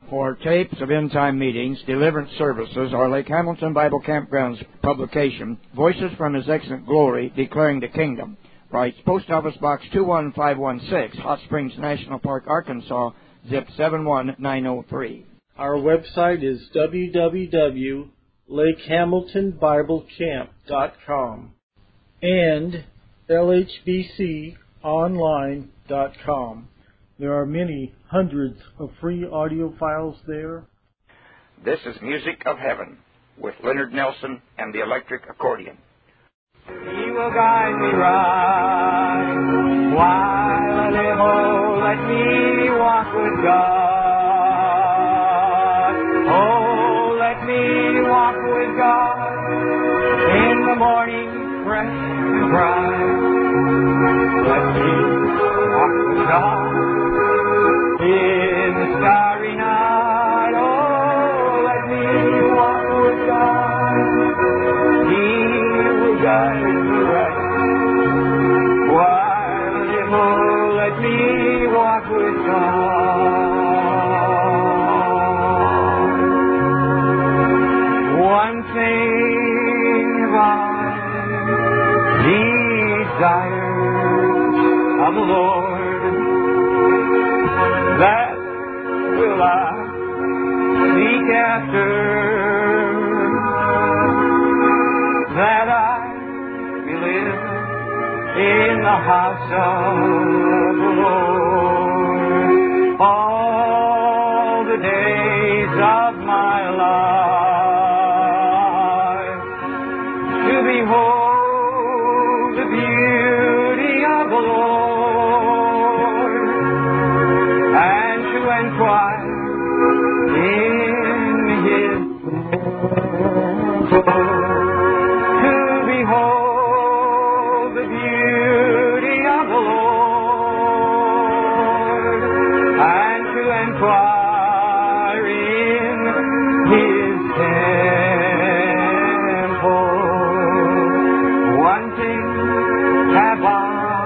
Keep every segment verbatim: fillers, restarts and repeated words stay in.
For tapes of end-time meetings, deliverance services, or Lake Hamilton Bible Campground's publication, Voices from His Excellent Glory, Declaring the Kingdom, writes Post Office Box two one five one six, Hot Springs National Park, Arkansas, zip seven one nine zero three. Our website is w w w dot lake hamilton bible camp dot com and l h b c online dot com. There are many hundreds of free audio files there. This is Music of Heaven with Leonard Nelson and the Electric Accordion. He will guide me right while I live. Oh, let me walk with God. Oh, let me walk with God in the morning, fresh and bright. Let me walk with God in the starry night. Oh, let me walk with God. He will guide me right while I live. Oh, let me walk with God. One thing I desire of the Lord, that will I seek after, that I may live in the house of the Lord all the days of my life, to behold the beauty of the Lord and to inquire in His temple, to behold the beauty of the Lord and to inquire in His temple. One thing have I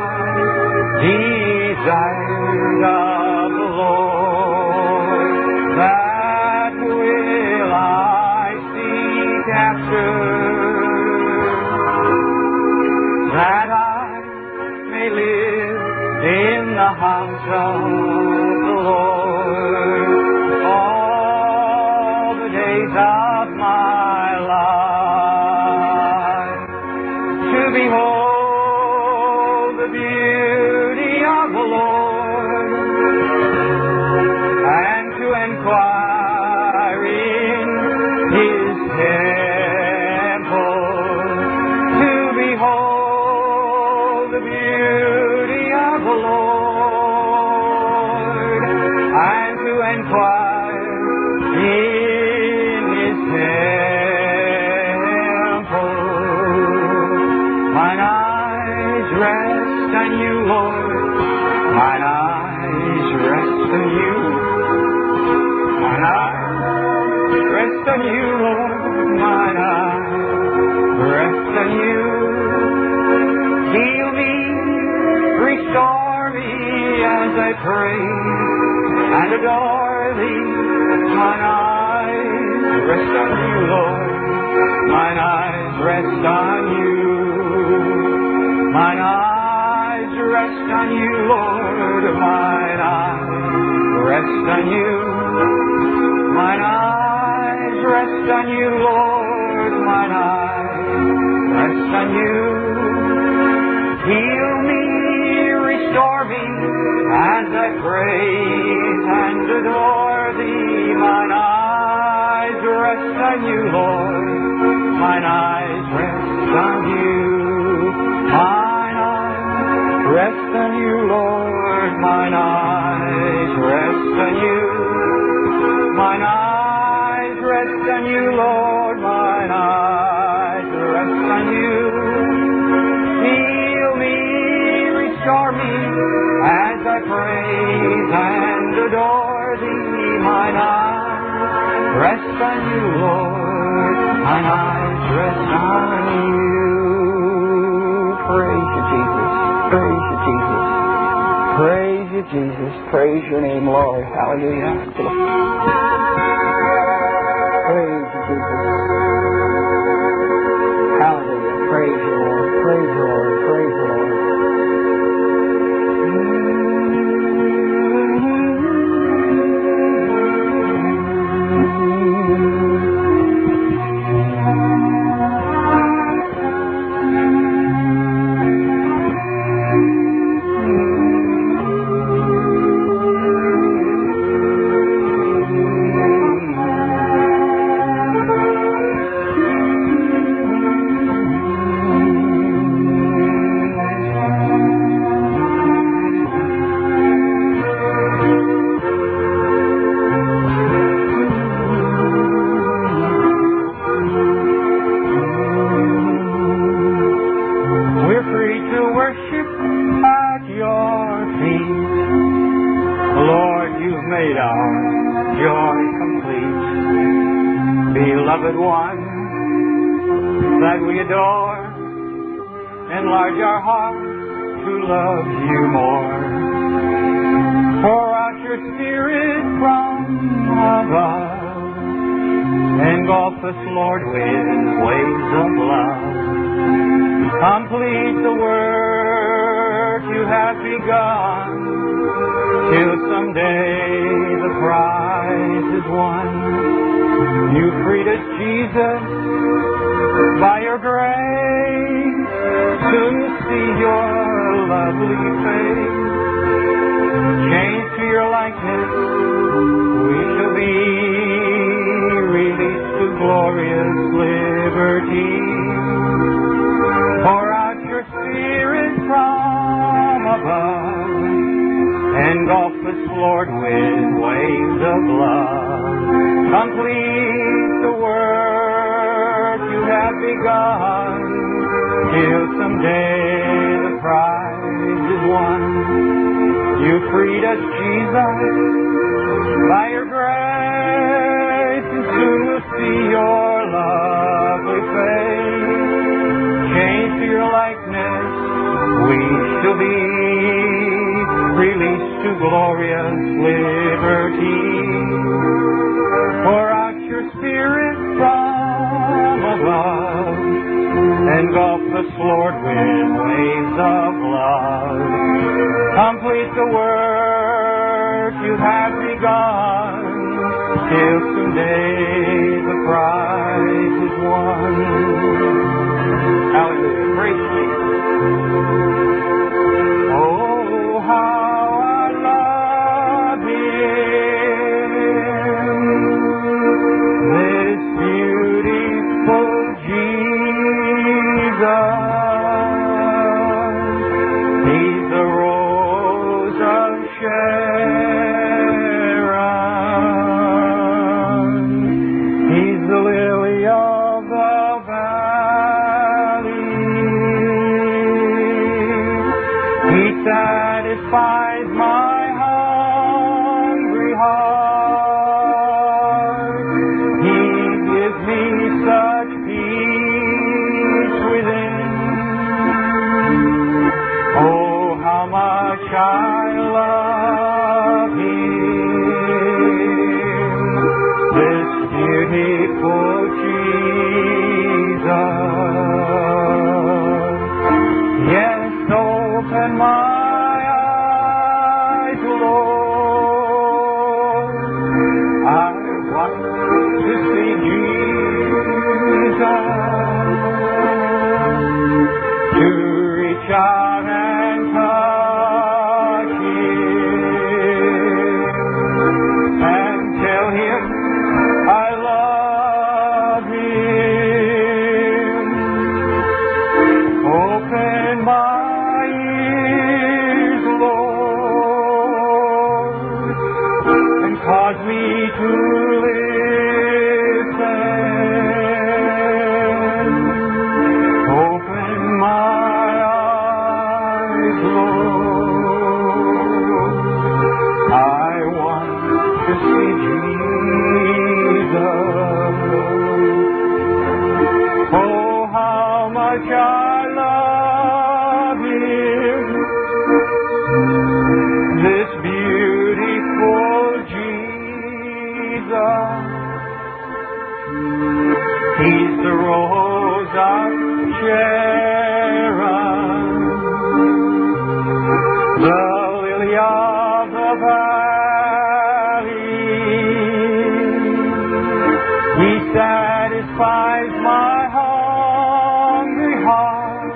desired of the Lord, that will I seek after, that I may live in the house of the Lord all the days of my life, to behold the beauty of the Lord and to inquire in His temple, to behold the beauty of the Lord and to inquire in His temple. Mine eyes rest on you, Lord. Mine eyes rest on you. Mine eyes rest on you, Lord. Mine eyes rest on you. Heal me, restore me as I pray and adore Thee. Mine eyes rest on you, Lord. Mine eyes rest on you. Mine eyes rest on you, Lord. Mine eyes rest on you. Mine eyes rest on you, Lord. Mine eyes rest on you. Heal me, restore me as I praise and adore Thee. Mine eyes rest on you, Lord. Mine eyes rest on you. Mine eyes rest on you, Lord. Mine eyes rest on you. Mine eyes rest on you, Lord. Mine eyes rest on you. Heal me, restore me as I praise and adore Thee. Mine eyes rest on you, Lord. Mine eyes rest on you. Praise you, Jesus. Praise you, Jesus. Praise you, Jesus. Praise your name, Lord. Hallelujah. complete. Beloved one that we adore, enlarge our hearts to love you more. Pour out your Spirit from above, engulf us, Lord, with waves of love. Complete the work you have begun, till someday the prize is won. You freed us, Jesus, by your grace, to see your lovely face. Changed to your likeness, we shall be released to glorious liberty. Pour out your Spirit from above, engulf us, Lord, with waves of love. Complete the work you have begun, till someday the prize is won. You freed us, Jesus, by your grace, and soon we'll see your lovely face. Changed to your likeness, we shall be released to glorious liberty. Pour out your Spirit from above, engulf us, Lord, with waves of love. Complete the work you have begun, till someday the prize is won. Hallelujah. Praise Jesus. Oh, how I love Him, this beautiful Jesus. He's the rose of Sharon. He's the lily of the valley. He satisfies my hungry heart. He gives me such peace within. Oh, how much I love Him, this beautiful Jesus. Yes, open my eyes, Lord. I want to see Jesus, to reach out and touch Him, and tell Him I love Him. Open my ears, Lord, and cause me to listen. Open my eyes, Lord. I want to see Jesus. Oh, how much I love Him, this beautiful Jesus. He's the rose of Sharon, the lily of the valley. He satisfies my hungry heart.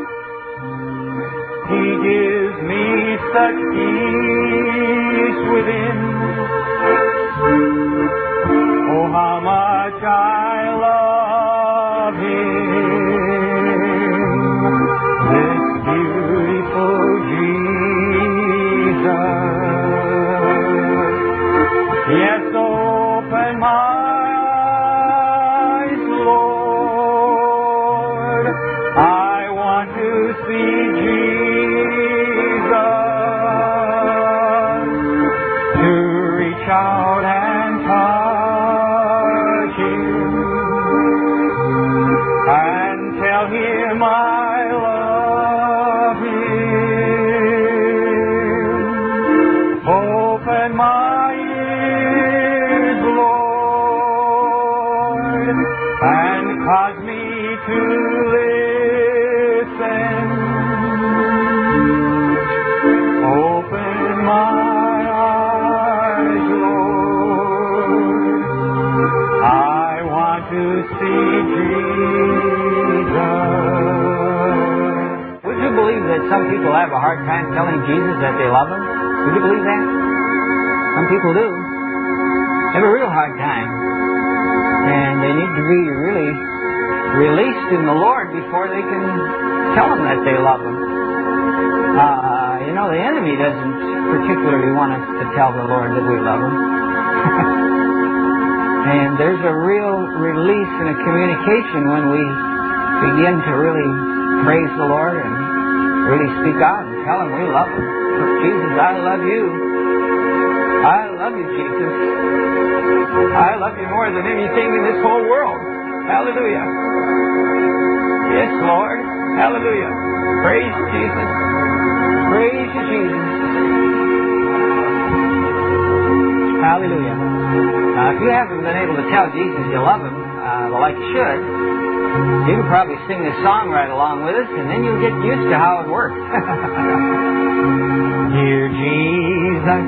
He gives me such peace within. Oh, how much I love Him, this beautiful Jesus. Yes, open my eyes, Lord. I want to see Jesus, to reach out and touch cause me to listen. Open my eyes, Lord. I want to see Jesus. Would you believe that some people have a hard time telling Jesus that they love Him? Would you believe that? Some people do. They have a real hard time. And they need to be really released in the Lord before they can tell Him that they love Him. Uh, you know, the enemy doesn't particularly want us to tell the Lord that we love Him. And there's a real release and a communication when we begin to really praise the Lord and really speak out and tell Him we love Him. Jesus, I love you. I love you, Jesus. I love you more than anything in this whole world. Hallelujah. Yes, Lord. Hallelujah. Praise Jesus. Praise you, Jesus. Hallelujah. Now, if you haven't been able to tell Jesus you love Him, uh, like you should, you can probably sing this song right along with us, and then you'll get used to how it works. Dear Jesus,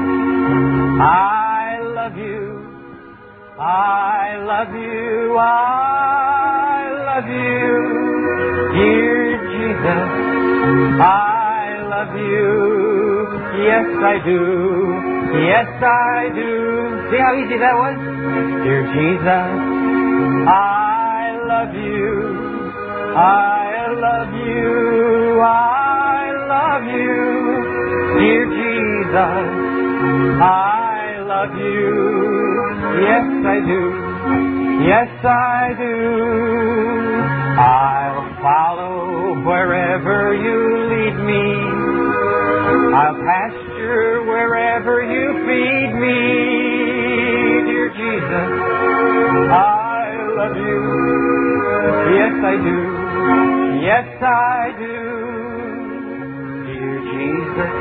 I love you. I love you. I love you. Dear Jesus, I love you. Yes, I do. Yes, I do. See how easy that was? Dear Jesus, I love you. I love you. I love you. Dear Jesus, I love you. Yes, I do. Yes, I do. I'll follow wherever you lead me. I'll pasture wherever you feed me. Dear Jesus, I love you. Yes, I do. Yes, I do. Dear Jesus,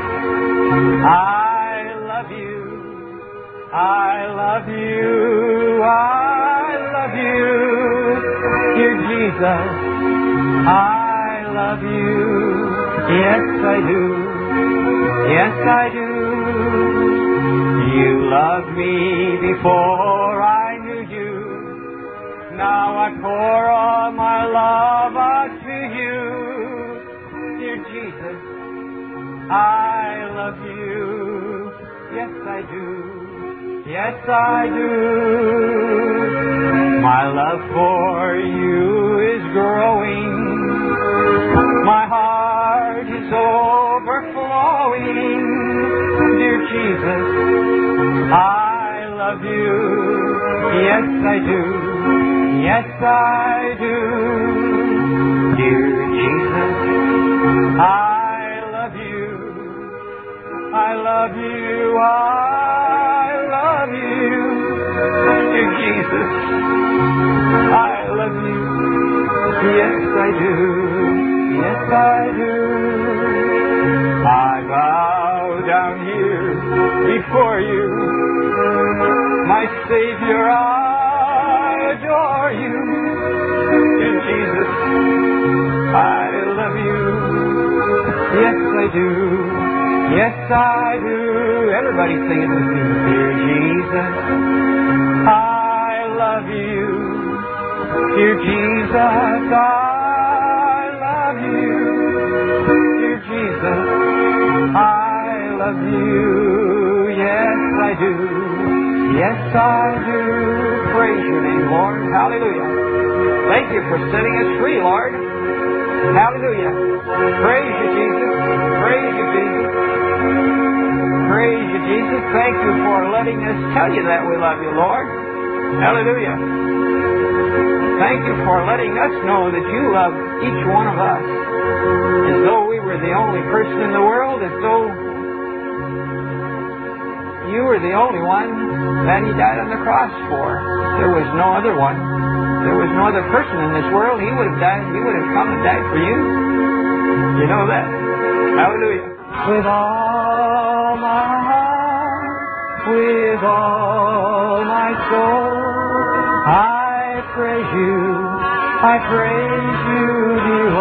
I love you. I love you. I love you. Dear Jesus, I love you. Yes, I do. Yes, I do. You loved me before I knew you. Now I pour all my love out to you. Dear Jesus, I love you. Yes, I do. Yes, I do. My love for you is growing. My heart is overflowing. Dear Jesus, I love you. Yes, I do. Yes, I do. Dear Jesus, I love you. I love you. I love you. Dear Jesus, I love you. Yes, I do. Yes, I do. I bow down here before you. My Savior, I adore you. Dear Jesus, I love you. Yes, I do. Yes, I do. Everybody sing it with me. Dear Jesus, I love you. Dear Jesus, I love you. Dear Jesus, I love you. Yes, I do. Yes, I do. Praise your name, Lord. Hallelujah. Thank you for setting us free, Lord. Hallelujah. Praise you, Jesus. Praise you, Jesus. Praise you, Jesus. Thank you for letting us tell you that we love you, Lord. Hallelujah. Thank you for letting us know that you love each one of us as though we were the only person in the world, as though you were the only one that you died on the cross for. There was no other one. There was no other person in this world. He would have died. He would have come and died for you. You know that. Hallelujah. With all my heart, with all my soul, I praise you. I praise you, dear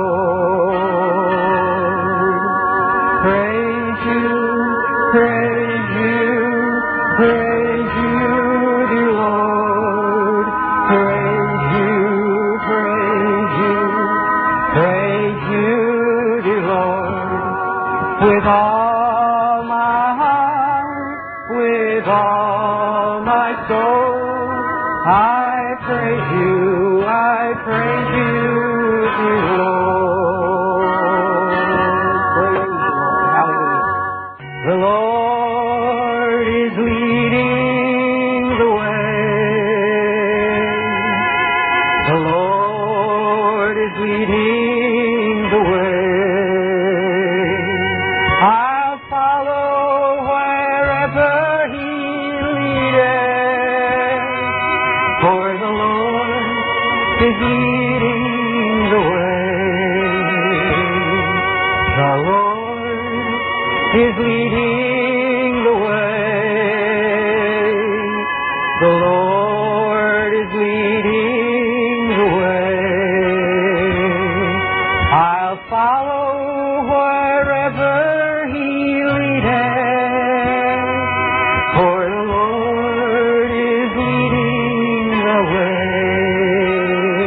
Lord. Praise you, praise you, praise you, dear Lord. Praise you, praise you, praise you, dear Lord. With all my heart, with all my soul, I praise you, I praise you, dear Lord. Praise the Lord. Hallelujah. The Lord is leading the way. The Lord is leading the way. I'll follow wherever He leadeth, for the Lord is leading the way. The Lord is leading the way. The Lord is leading the way. I'll follow wherever He leadeth, for the Lord is leading the way.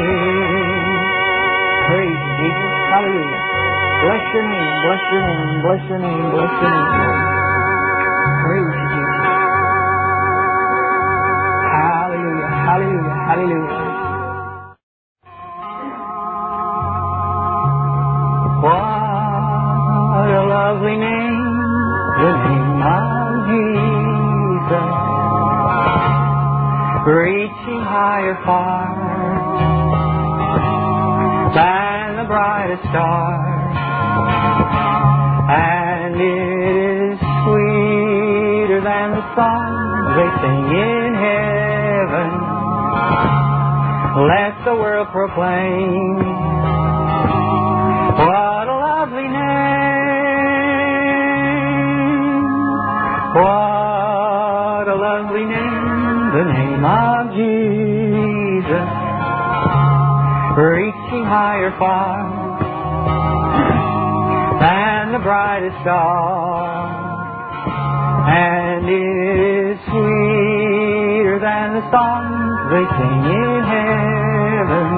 Praise you, Jesus. Hallelujah. Bless your name, bless your name, bless your name, bless your name, Lord. Praise you, Jesus. Hallelujah, hallelujah, hallelujah. What a lovely name, the name of Jesus. Reaching higher far than the brightest star. And it is sweeter than the song they sing in heaven. Let the world proclaim, what a lovely name, what a lovely name, the name of Jesus. Reaching higher far than the brightest star, and is sweeter than the songs they sing in heaven.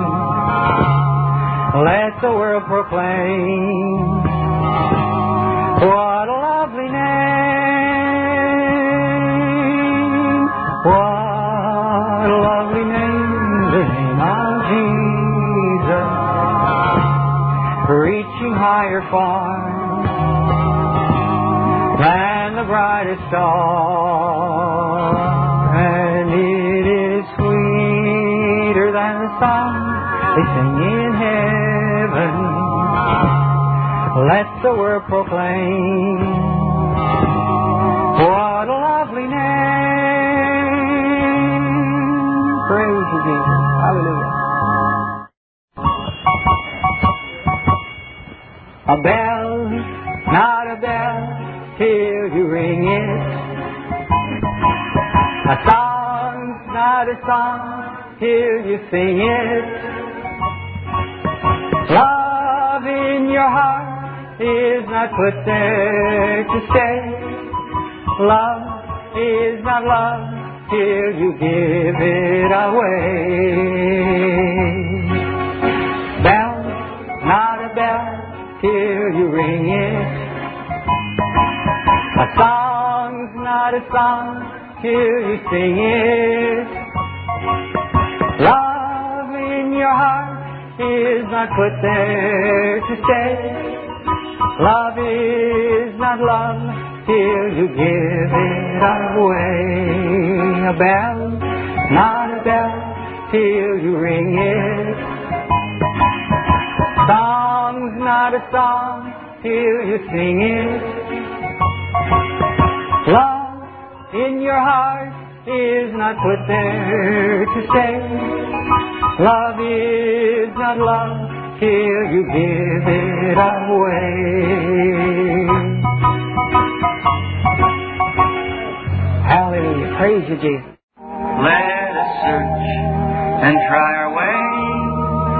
Let the world proclaim, what a lovely name, what a lovely name, the name of Jesus. Reaching higher far than the brightest star, and it is sweeter than the song they sing in heaven. Let the world proclaim, what a lovely name. Praise you, Jesus. Hallelujah. A bell, not a bell, till you ring it. A song's not a song, till you sing it. Love in your heart is not put there to stay. Love is not love, till you give it away. Bell, not a bell, till you ring it. A song's not a song till you sing it. Love in your heart is not put there to stay. Love is not love till you give it away. A bell, not a bell, till you ring it. Song's not a song till you sing it. Love in your heart is not put there to stay. Love is not love till you give it away. Hallelujah. Praise you, Jesus. Let us search and try our way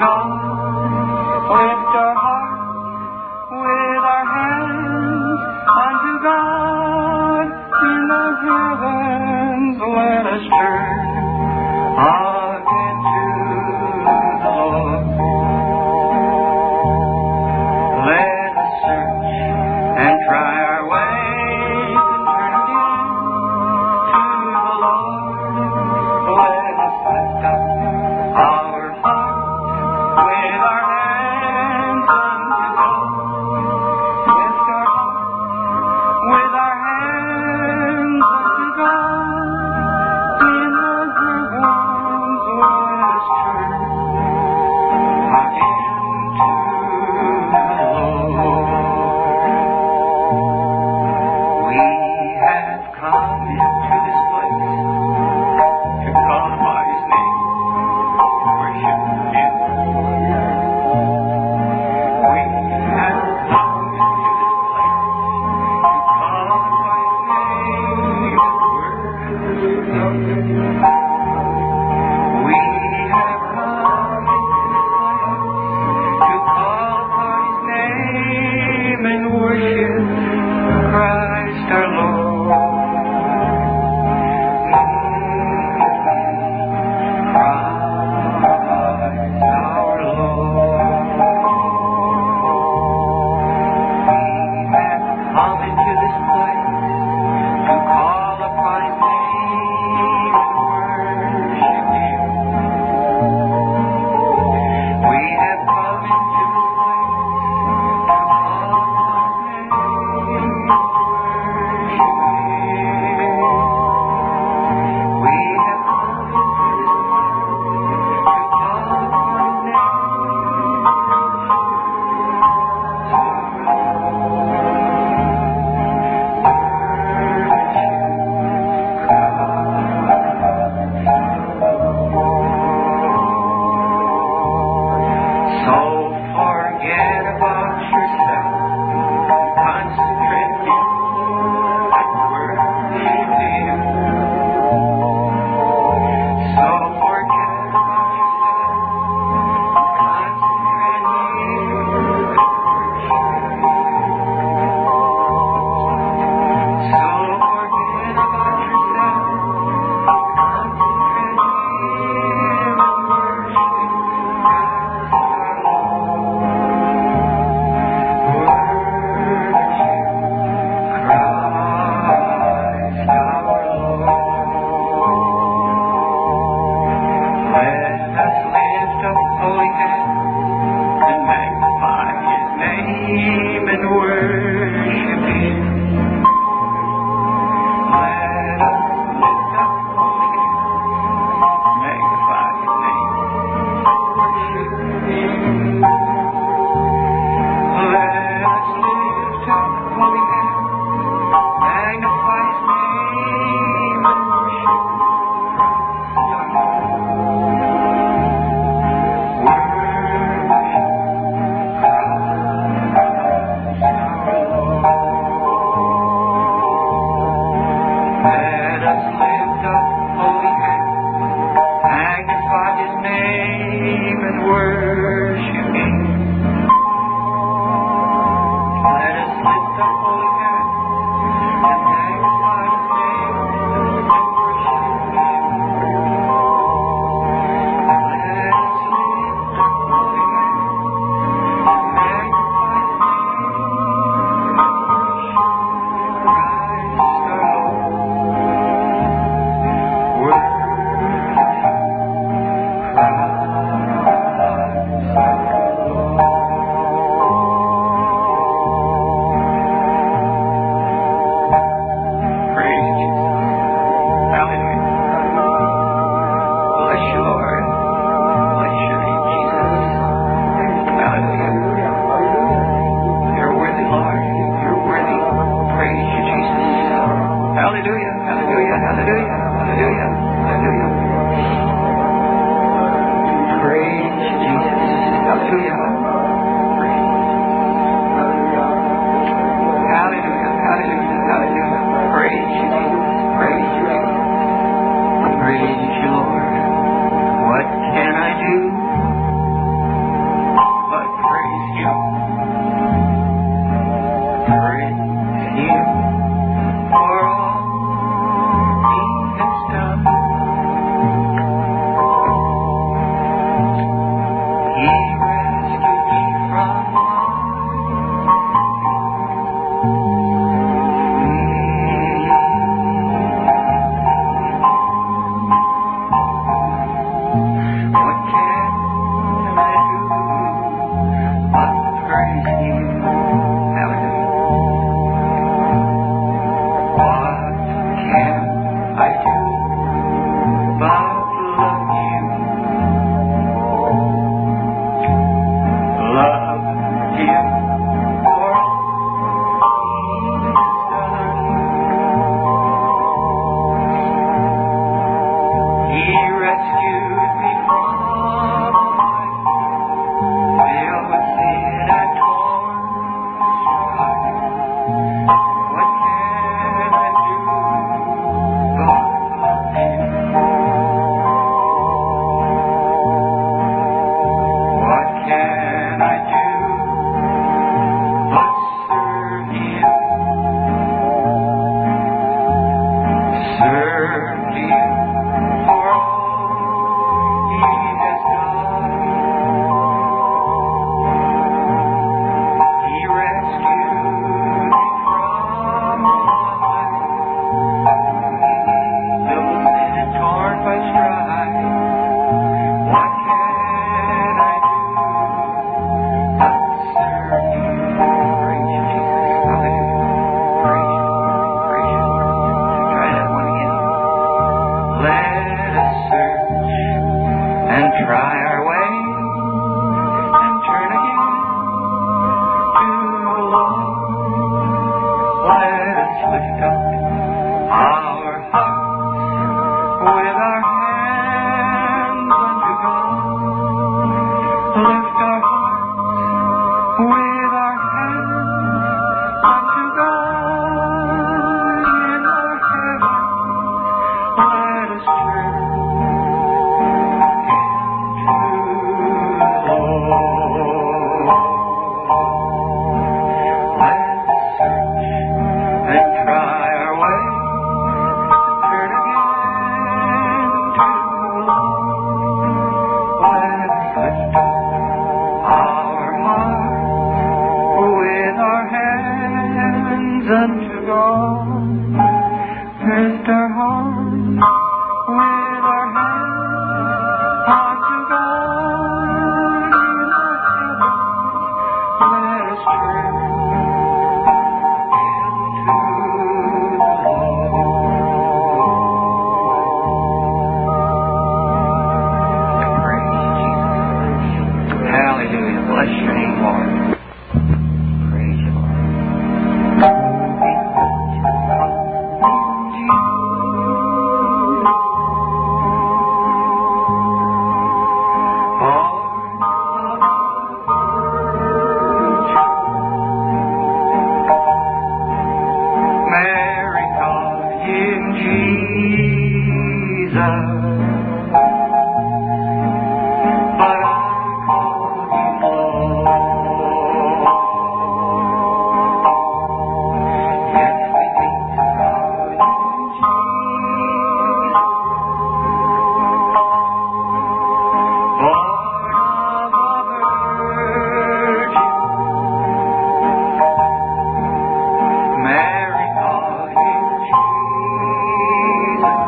God. Lift our hearts with our hands unto God in the heavens. Let us turn again to the Lord. Let us search and try our ways and turn again to the Lord. Let us lift up our hearts with our hands unto God. Lift our hearts with our hands unto God. In the heavens, let us turn again to the Lord. We have come into this place to call by His name, worship Him. We have come into this place to call by His name, worship Him. We have come into this place to call by His name and worship Christ our Lord. Christ our Lord. We have come into this place to call upon His name and worship Him. We have come into this place to call upon His name and worship Him. We have come into this place to call upon His name and so forget about yourself, concentrate on and worship Him. So forget about yourself, concentrate on and worship Him. So forget about yourself, concentrate on and worship Christ our Lord. Bless your name, Lord. Praise you, Lord. Mary called him Jesus. But I call him Lord. Yes, we think to call him Jesus. Born of a virgin. Mary called him Jesus.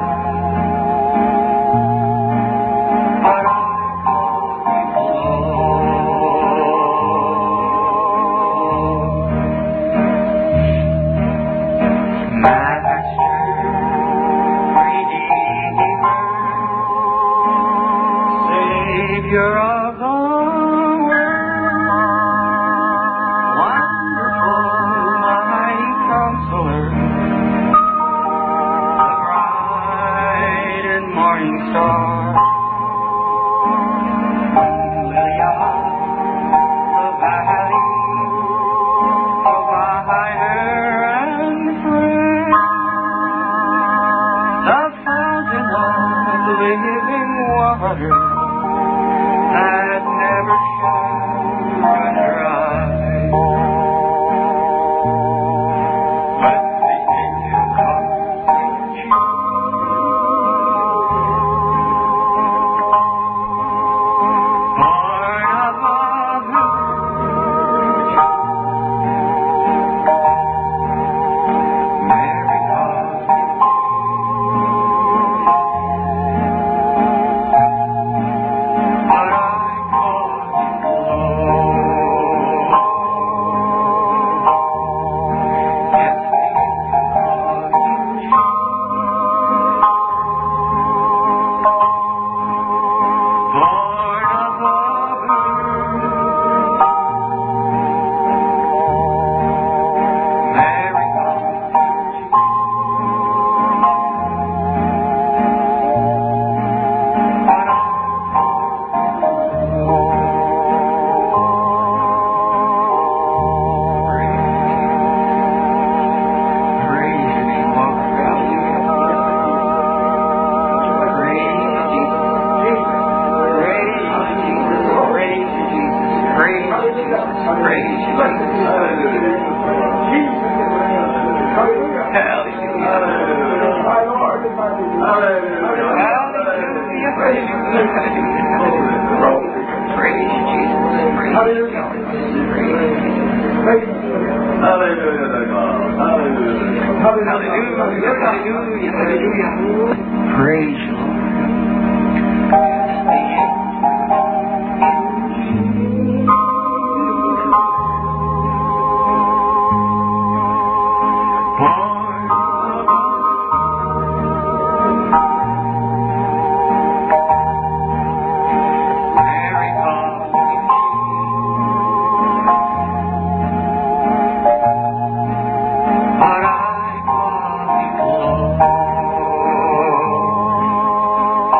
But I call him Lord. Master, Redeemer, Savior of the world, wonderful, mighty Counselor, the bright and morning star, Lily of the valley, provider and friend, the fountain of living water that never shall run dry. But the angel called him born of a virgin. Mary called him but I call him Lord. Yes, we call him born of a virgin. Mary called him but I praise your name, Lord. Praise Jesus. Praise Jesus. Praise Jesus. Praise Jesus. Praise Jesus. Hallelujah. Hallelujah. Praise Jesus. Praise God. Hallelujah. Hallelujah. Hallelujah. Praise you, Lord. Mary called him but I call him Lord.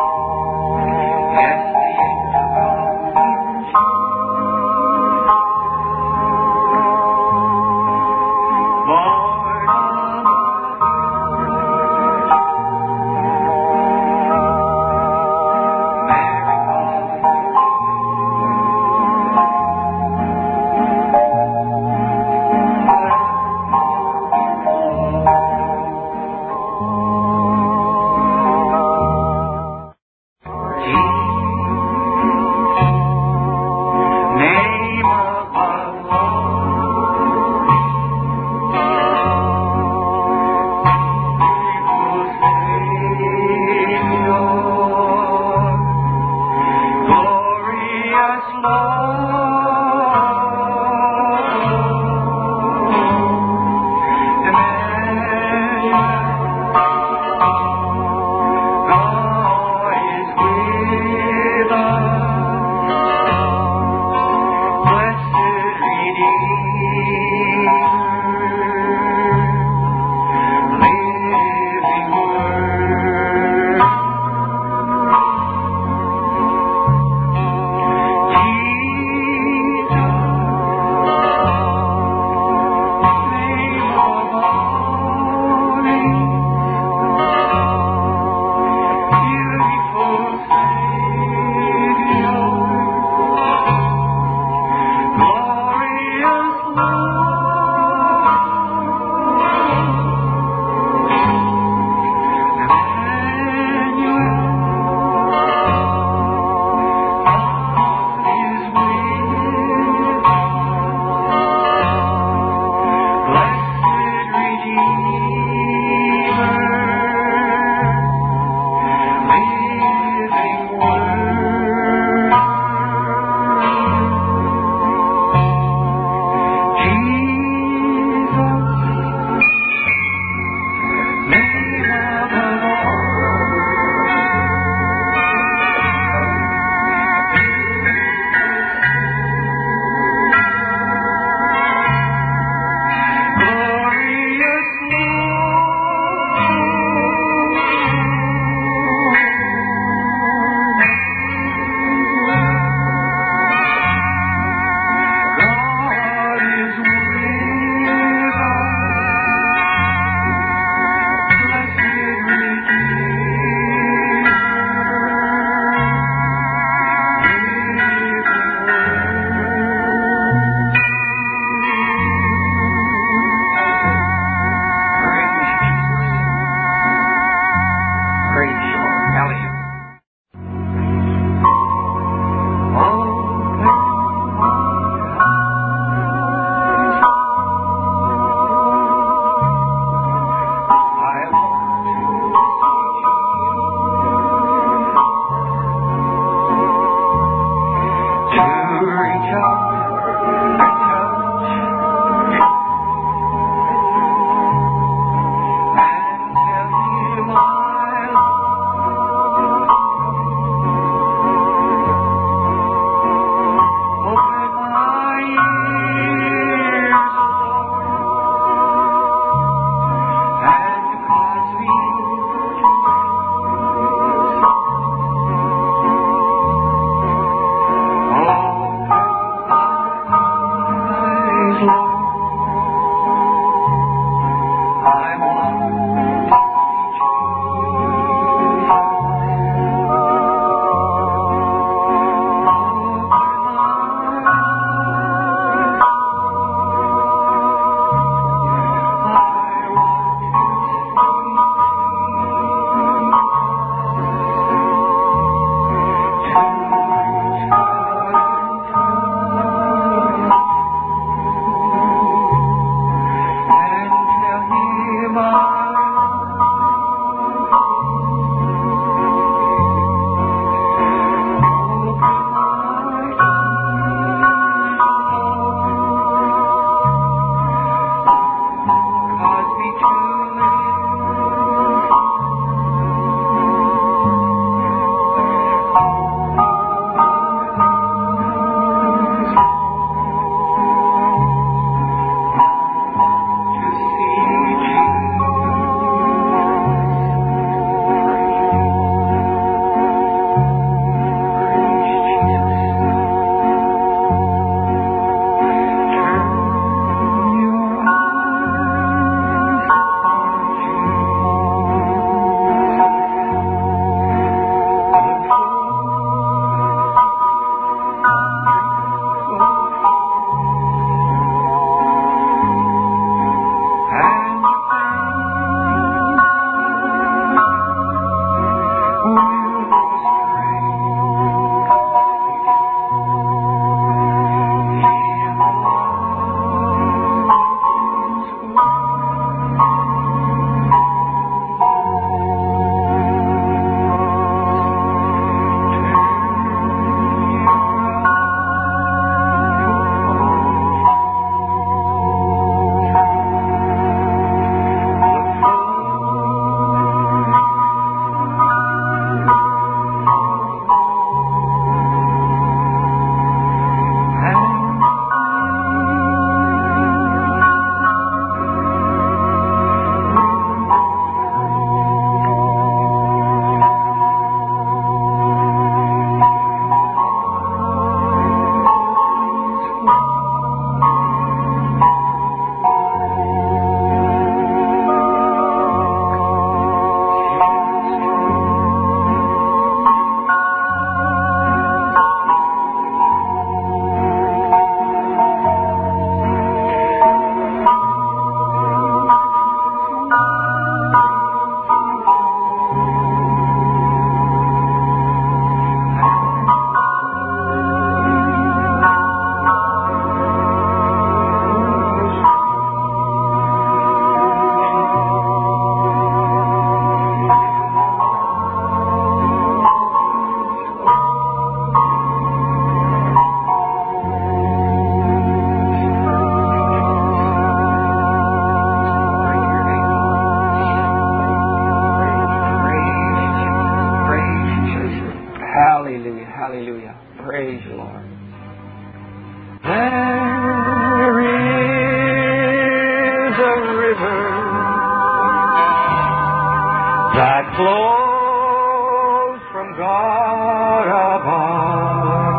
flows from God above.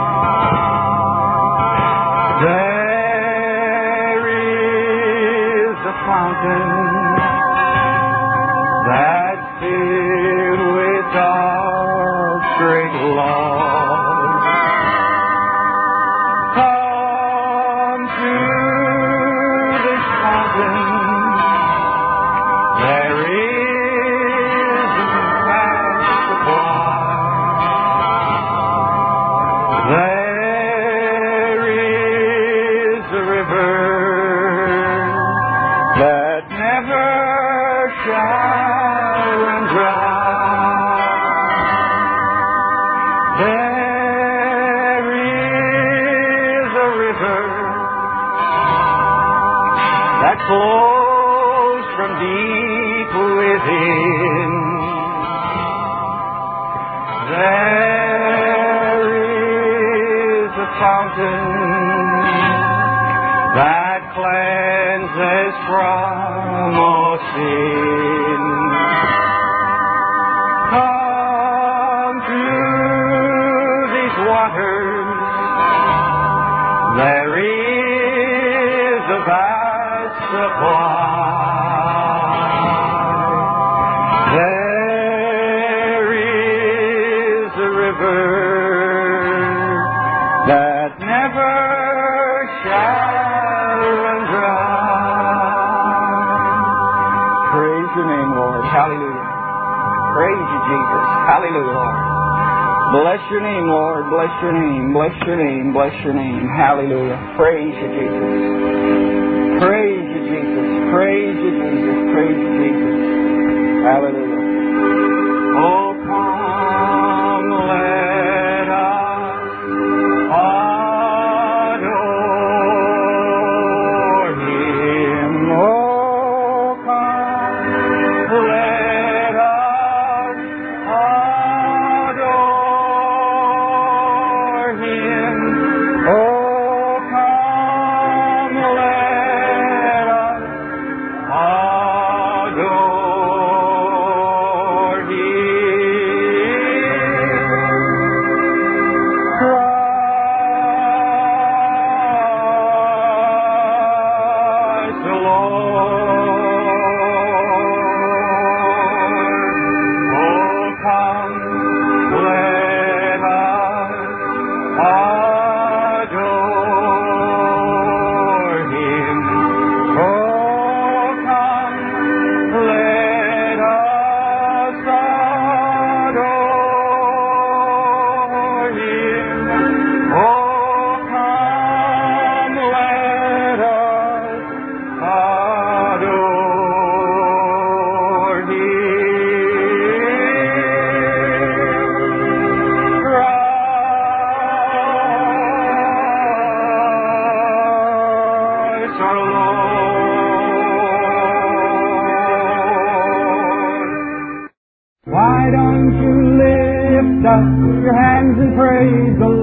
There is a fountain that's filled with God's great love. Come to this fountain. There is a vast supply. There is a river that never shall run dry. There is a river that flows from deep within. There is a fountain that cleanses from all sin. Come to these waters. There is a vast supply. There is a river that never shall run dry. Praise your name, Lord. Hallelujah. Praise you, Jesus. Hallelujah, Lord. Bless your name, Lord. Bless your name. Bless your name. Bless your name. Hallelujah. Praise you, Jesus. Praise you, Jesus. Praise you, Jesus. Praise you, Jesus. Hallelujah. Oh, come, let us adore Him. Oh, come, let us adore Him. Oh, come, let us adore Him. Christ the Lord. Oh, come, let us adore Him. Oh, come, let us adore Him. Oh, come, let us adore Him. Christ our Lord. Why don't you lift up your hands and praise the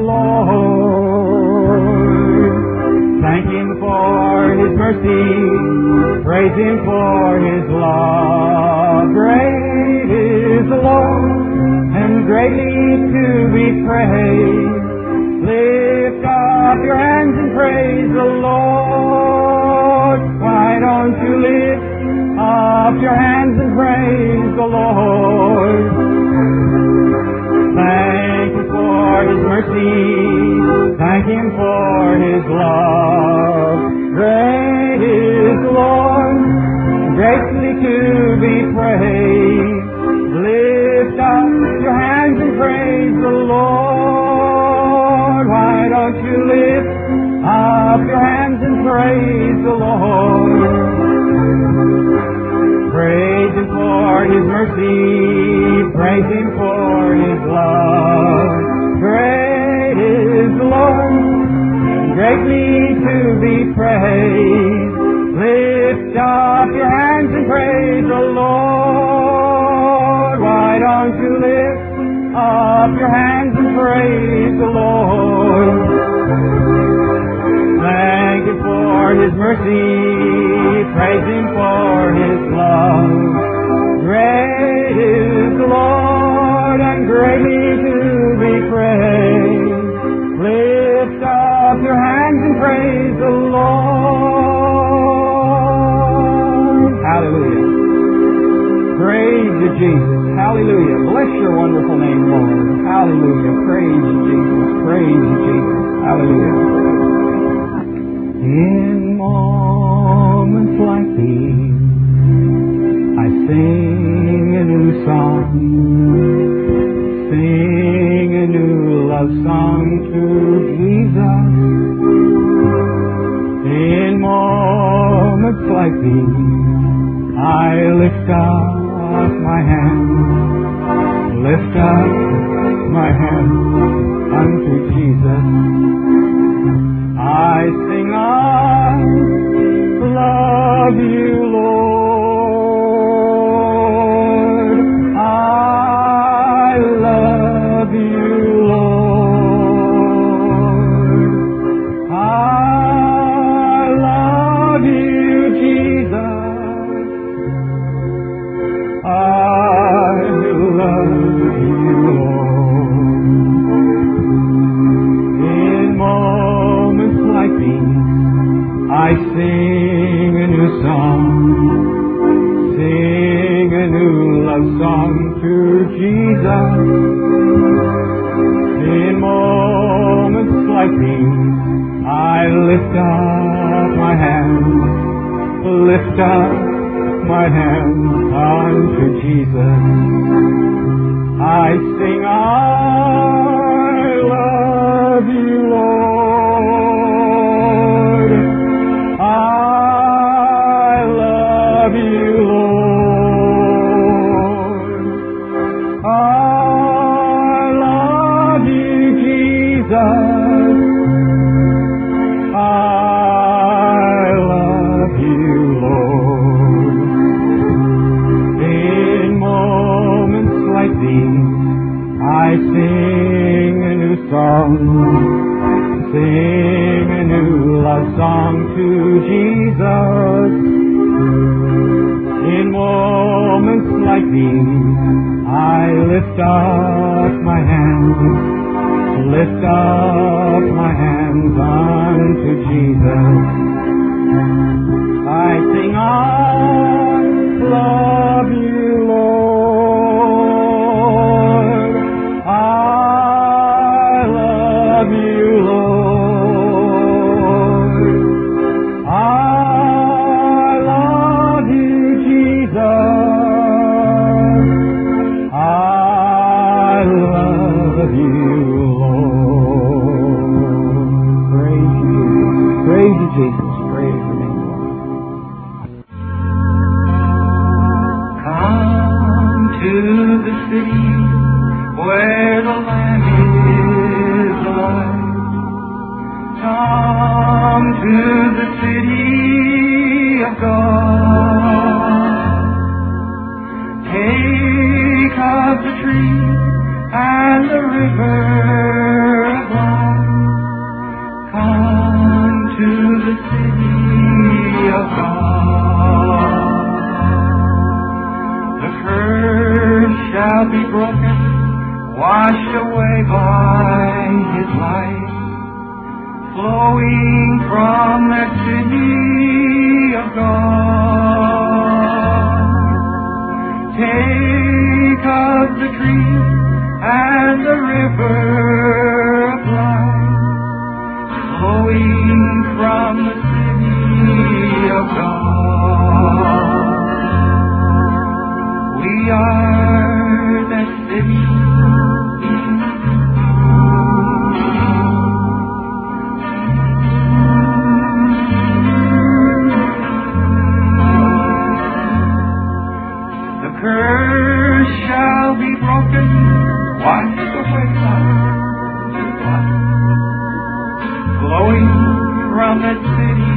Lord? Thank Him for His mercy, praise Him for His love. Great is the Lord, and greatly to be praised. Lift up your hands and praise the Lord. Why don't you lift up your hands and praise the Lord? Thank Him for His mercy, thank Him for His love. Great is the Lord, greatly to be praised. Lift up your hands and praise the Lord. Why don't you lift up your hands and praise the Lord? Praise Him for His mercy, praise Him for His love. Great is the Lord, greatly to be praised. Lift up your hands and praise the Lord. Why don't you lift up your hands and praise the Lord? Thank Him for His mercy, praise Him for His love. Great is Jesus. Hallelujah. Bless your wonderful name, Lord. Hallelujah. Praise you, Jesus. Praise you, Jesus. Hallelujah. In moments like these, I sing a new song. Sing a new love song to Jesus. In moments like these, I lift up my hands, lift up my hands unto Jesus. I sing, I love you, Lord. I love you, Lord. I love you, Jesus. I love you, Lord. In moments like these, I sing a new song. Sing a new love song to Jesus. In moments like these, I lift up my hands, lift up my hands unto Jesus. I sing, I love you, Lord. I love you, Lord. I love you, Jesus. I love you, Lord. In moments like these, I sing a new song, sing a new love song to Jesus. In moments like these, I lift up my hands, lift up my hands unto Jesus. I sing, I love you, Lord. I love you, Lord. I love you, Jesus. I love you, Lord. Praise you, praise you, Jesus. Praise your name, Lord. Come to the city where the Lamb is alive. Come to the city of God. Take of the tree and the river of life. Come to the city of God. The curse shall be broken, washed away by His light, flowing from that city of God. Take of the tree and the river of life, flowing from the city of God. We are that city. The curse shall be broken, washed away by His blood, flowing from that city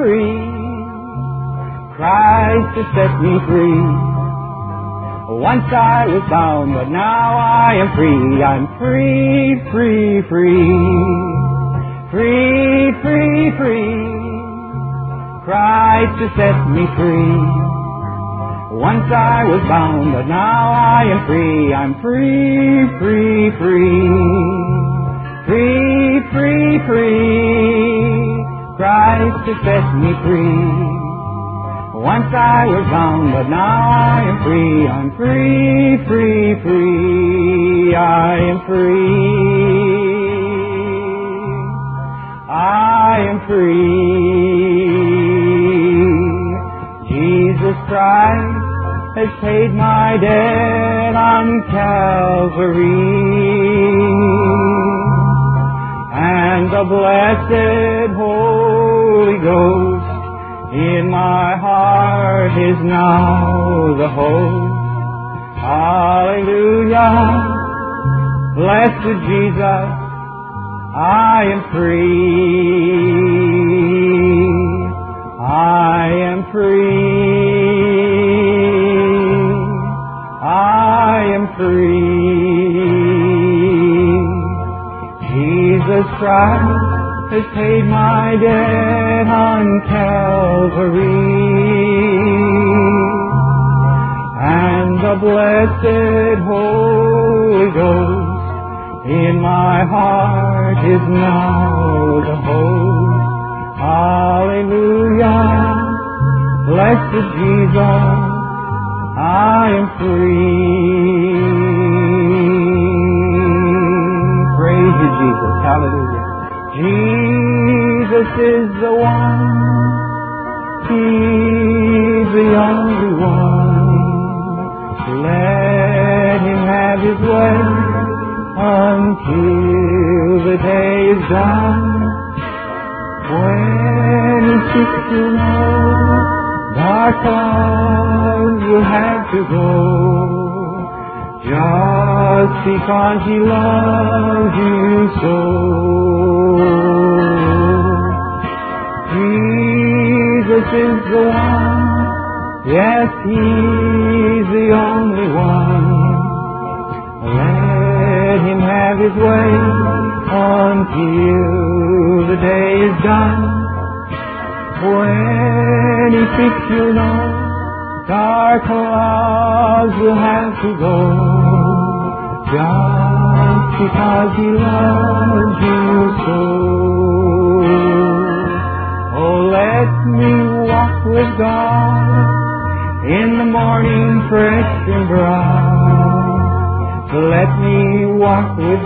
free. Christ has set me free. Once I was bound, but now I am free. I'm free, free, free. Free, free, free. Christ has set me free. Once I was bound, but now I am free. I'm free, free, free. Free, free, free. Christ has set me free. Once I was bound, but now I am free. I'm free, free, free. I am free. I am free. Jesus Christ has paid my debt on Calvary, and the blessed Holy Ghost in my heart is now the hope. Hallelujah. Blessed Jesus, I am free. I am free. I am free. Jesus Christ has paid my debt on Calvary, and the blessed Holy Ghost in my heart is now the hope. Hallelujah. Blessed Jesus, I am free. Praise you, Jesus. Hallelujah. Jesus is the one, He's the only one. Let Him have His way until the day is done. When He seeks to know, dark clouds will have to go, just because He loves you so. Jesus is the one, yes, He's the only one. Let Him have His way until the day is done. When He seeks you know, dark clouds will have to go, just because He loves you so. Oh, let me walk with God in the morning fresh and bright. Let me walk with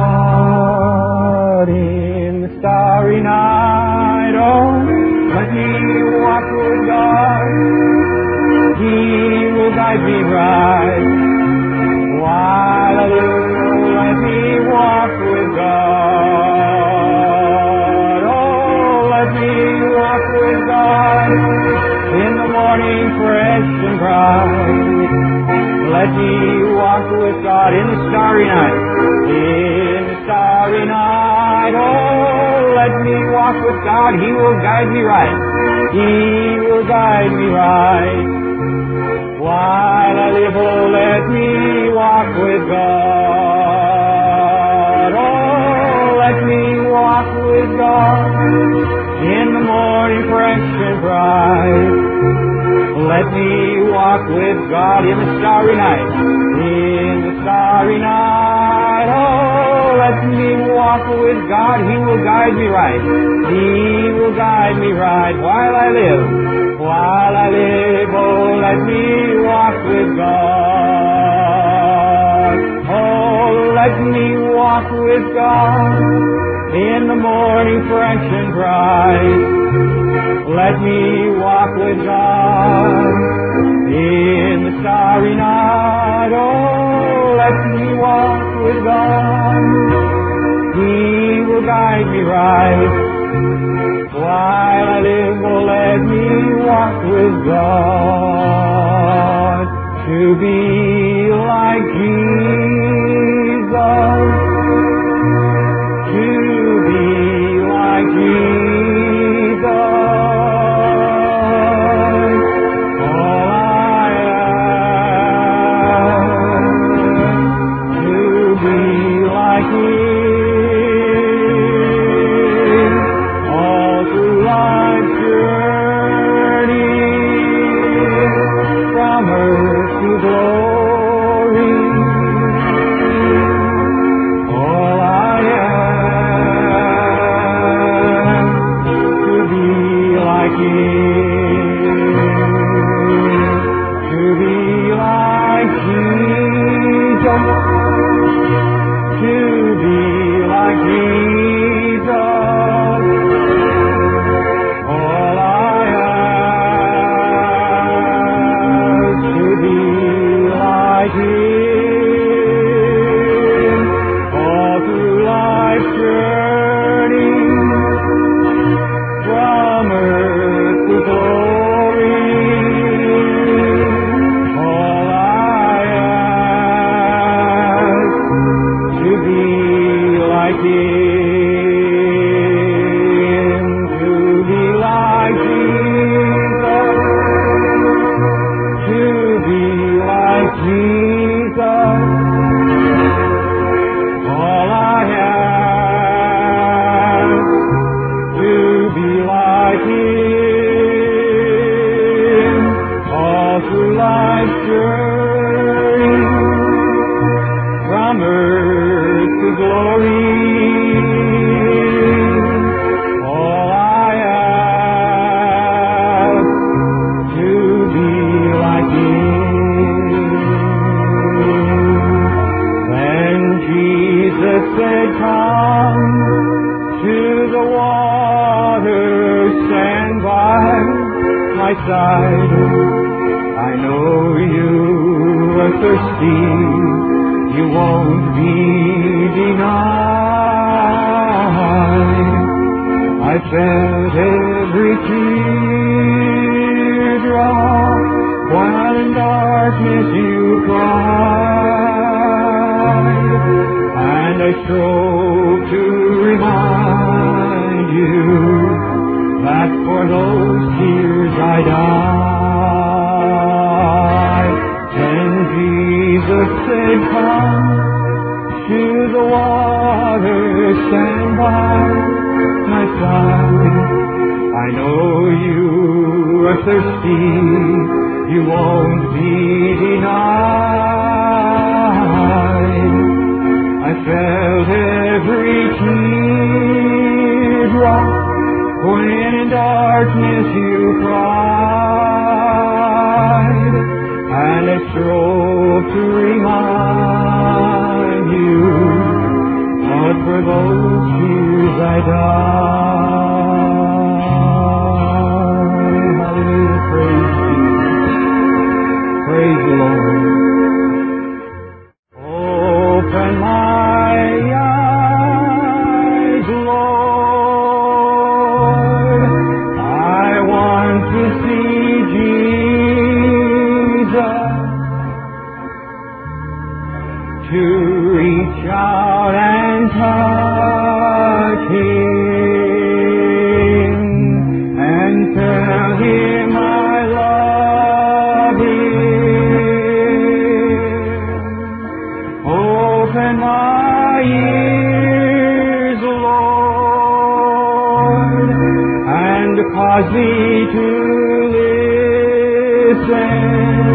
God in the starry night. Oh, let me walk with God. He will guide me right. While I live, let me walk with God. Oh, let me walk with God in the morning fresh and bright. Let me walk with God in the starry night. In the starry night, oh, let me walk with God. He will guide me right. He will guide me right. While I live, oh, let me walk with God. Oh, let me walk with God in the morning fresh and bright. Let me walk with God in the starry night. In the starry night, oh, let me walk with God. He will guide me right. He will guide me right while I live. While I live, oh, let me walk with God. Oh, let me walk with God in the morning fresh and bright. Let me walk with God in the starry night. Oh, let me walk with God. He will guide me right. While I live, oh, let me walk with God. To be like Jesus. To be like Jesus. like Him, to be like Jesus, to be like Jesus. All I have, to be like Him, all through life's journey, from earth to glory. All I have, to be like Him. When Jesus said, "Come to the water, stand by my side," I know you are thirsty, you won't be denied. I felt every teardrop while in darkness you cried, and I strove to remind you that for those tears I died. And Jesus said, "Come to the water, stand by my side. I know you are thirsty, you won't be denied." I felt every teardrop when in darkness you cried, and I strove to remind you, but for those tears I died. Hallelujah, praise Jesus. Praise the Lord. Open my eyes, Lord. I want to see Jesus, to reach out and touch Him and tell Him I love Him. Open my ears, Lord, and cause me to listen.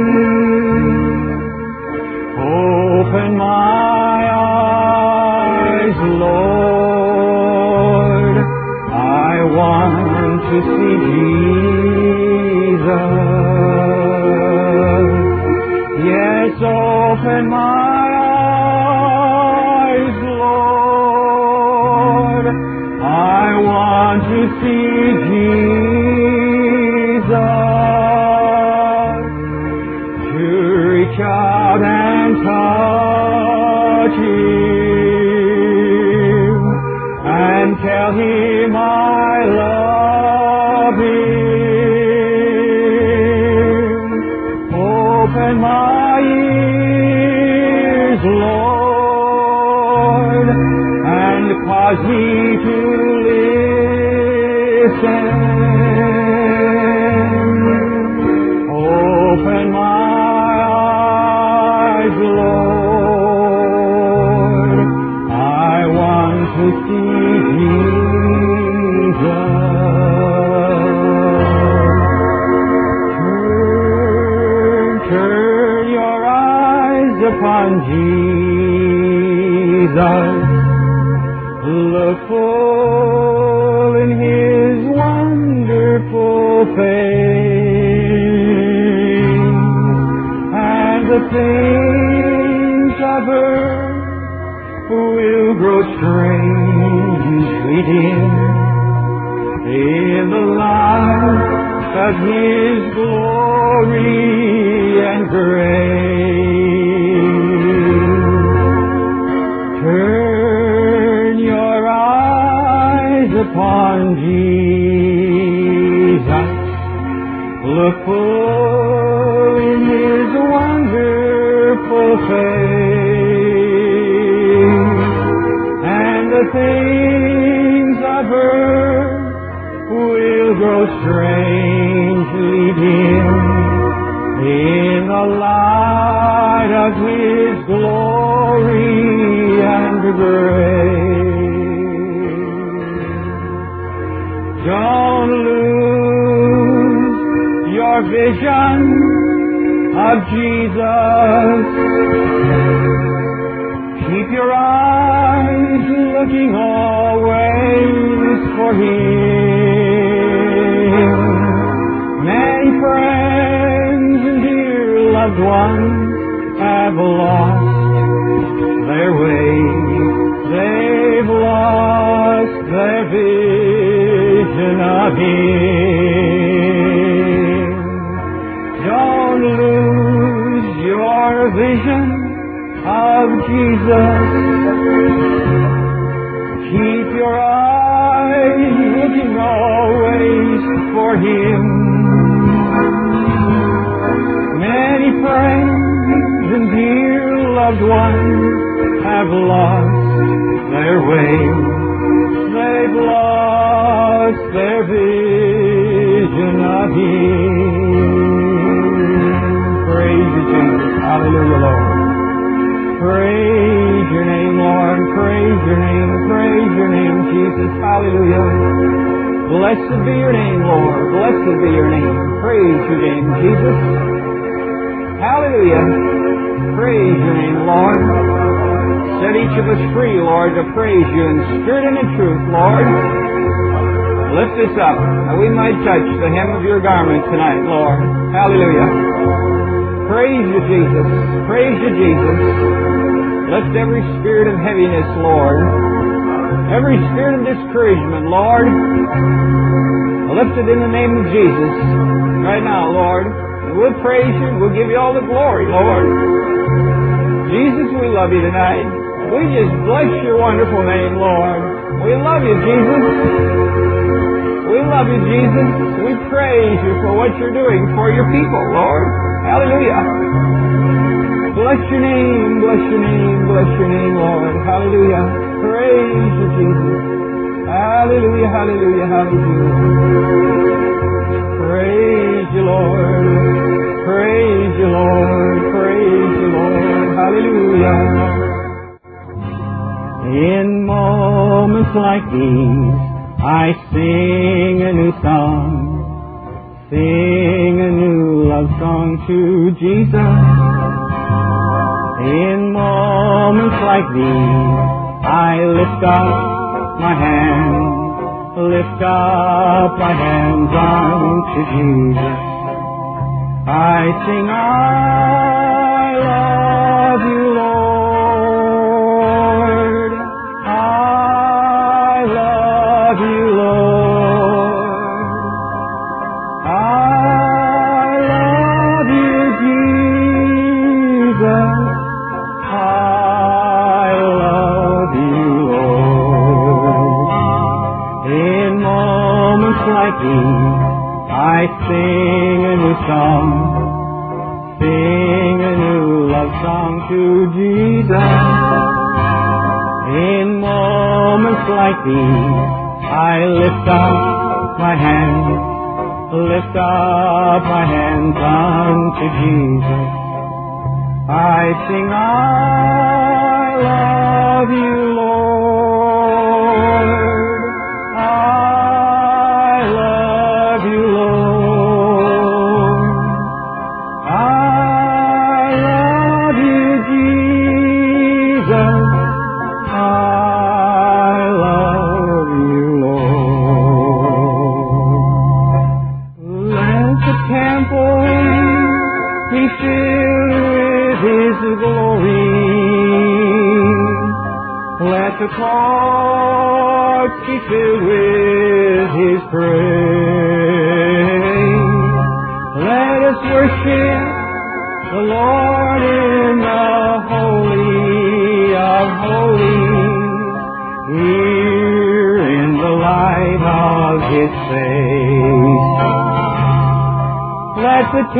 Open my eyes, Lord, I want to see Jesus. Yes, open my eyes, Lord, I want to see Jesus, to reach out and touch Him and tell Him I love Him. Open my ears, Lord, and cause me to listen. Open my eyes, Lord, I want to see Jesus. Turn, turn your eyes upon Jesus. Look full in His wonderful face, and the things of earth will grow strangely dim in the light of His glory and grace. Turn your eyes upon Jesus. Look full in His wonderful face, and the things of earth will grow strangely dim in the light of His glory and grace. Don't lose your vision of Jesus. Keep your eyes looking always for Him. Many friends and dear loved ones have lost their way. They've lost their vision of Him. Don't lose your vision of Jesus. Keep your eyes looking always for Him. Many friends and dear loved ones have lost their way. They've lost their vision of Him. Praise you, Jesus. Hallelujah, Lord. Praise your name, Lord. Praise your name. Praise your name, Jesus. Hallelujah. Blessed be your name, Lord. Blessed be your name. Praise your name, Jesus. Hallelujah. Praise your name, Lord. Set each of us free, Lord, to praise you in spirit and in truth, Lord. Lift us up that we might touch the hem of your garment tonight, Lord. Hallelujah. Praise you, Jesus. Praise you, Jesus. Lift every spirit of heaviness, Lord. Every spirit of discouragement, Lord. Lift it in the name of Jesus right now, Lord. We'll praise you. We'll give you all the glory, Lord. Jesus, we love you tonight. We just bless your wonderful name, Lord. We love you, Jesus. We love you, Jesus. We praise you for what you're doing for your people, Lord. Hallelujah. Bless your name, bless your name, bless your name, Lord. Hallelujah. Praise you, Jesus. Hallelujah, hallelujah, hallelujah. Praise you, Lord. Praise you, Lord. Praise you, Lord. Hallelujah. In moments like these, I sing a new song. Sing a new love song to Jesus. In moments like these, I lift up my hands, lift up my hands unto Jesus. I sing, I love you, Lord. I love you, Lord. I love you, Jesus. I love you, Lord. In moments like these, I sing a new song, sing a new love song to Jesus. In moments like these, I lift up my hands, lift up my hands unto Jesus. I sing, I love you, Lord. I love you, Lord. I love you, Jesus. I love you, Lord. Let the temple be filled with His glory. Let the court be filled with His praise. Let us worship the Lord in the Holy of Holies, here in the light of His face. Let the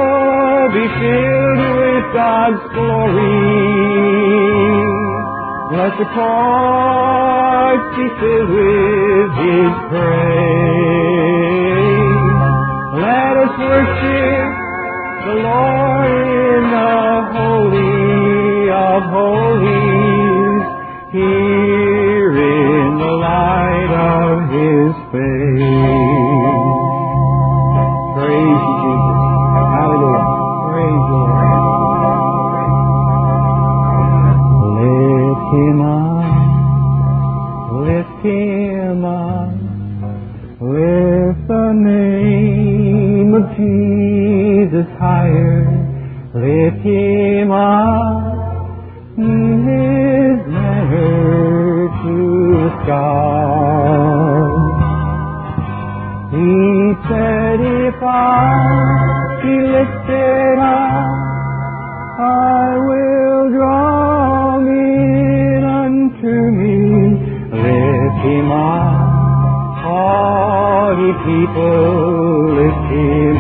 temple be filled with God's glory. Let the courts be filled with His praise. Let us worship the Lord in the Holy of Holies, here in the light of His face. Praise you, Jesus. Hallelujah. Praise the Lord. Lift Him up. Lift Him up. Lift the name of Jesus higher. Lift Him up. He is nearer to the sky. He said, if I be lifted up, I will draw men unto me. Lift Him up, all ye people, lift Him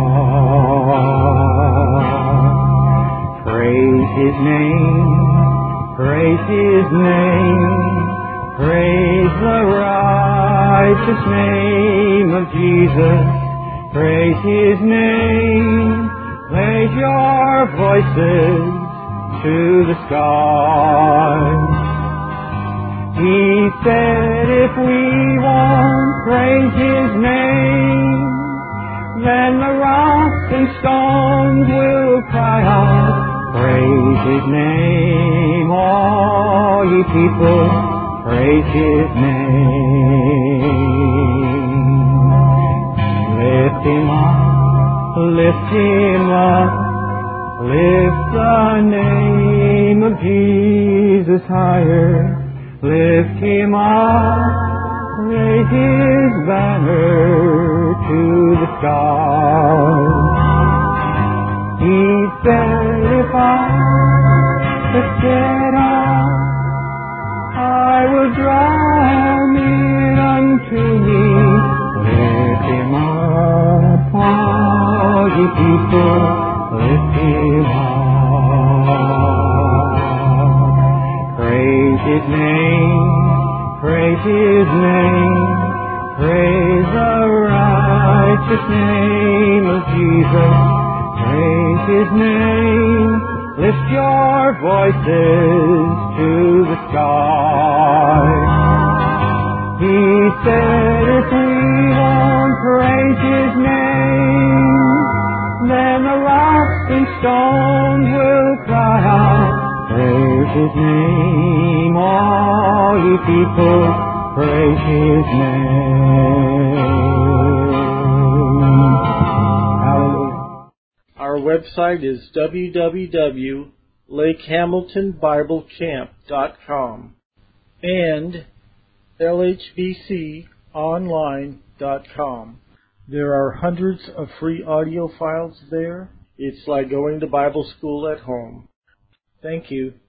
up. Praise His name, praise His name, praise the righteous name of Jesus. Praise His name, raise your voices to the skies. He said, if we won't praise His name, then the rocks and stones will cry out. Praise His name, all ye people, praise His name. Lift Him up, lift Him up, lift the name of Jesus higher. Lift Him up, raise His banner to the sky. He said, if I lifted up, I will draw men unto me. Lift Him up, all ye people, lift Him up. Praise His name, praise His name, praise the righteous name of Jesus. Praise His name, lift your voices to the sky. He said, if we won't praise His name, then the rocks and stones will cry out. Praise His name, all ye people, praise His name. Hallelujah. Our website is w w w dot lake hamilton bible camp dot com and l h b c online dot com. There are hundreds of free audio files there. It's like going to Bible school at home. Thank you.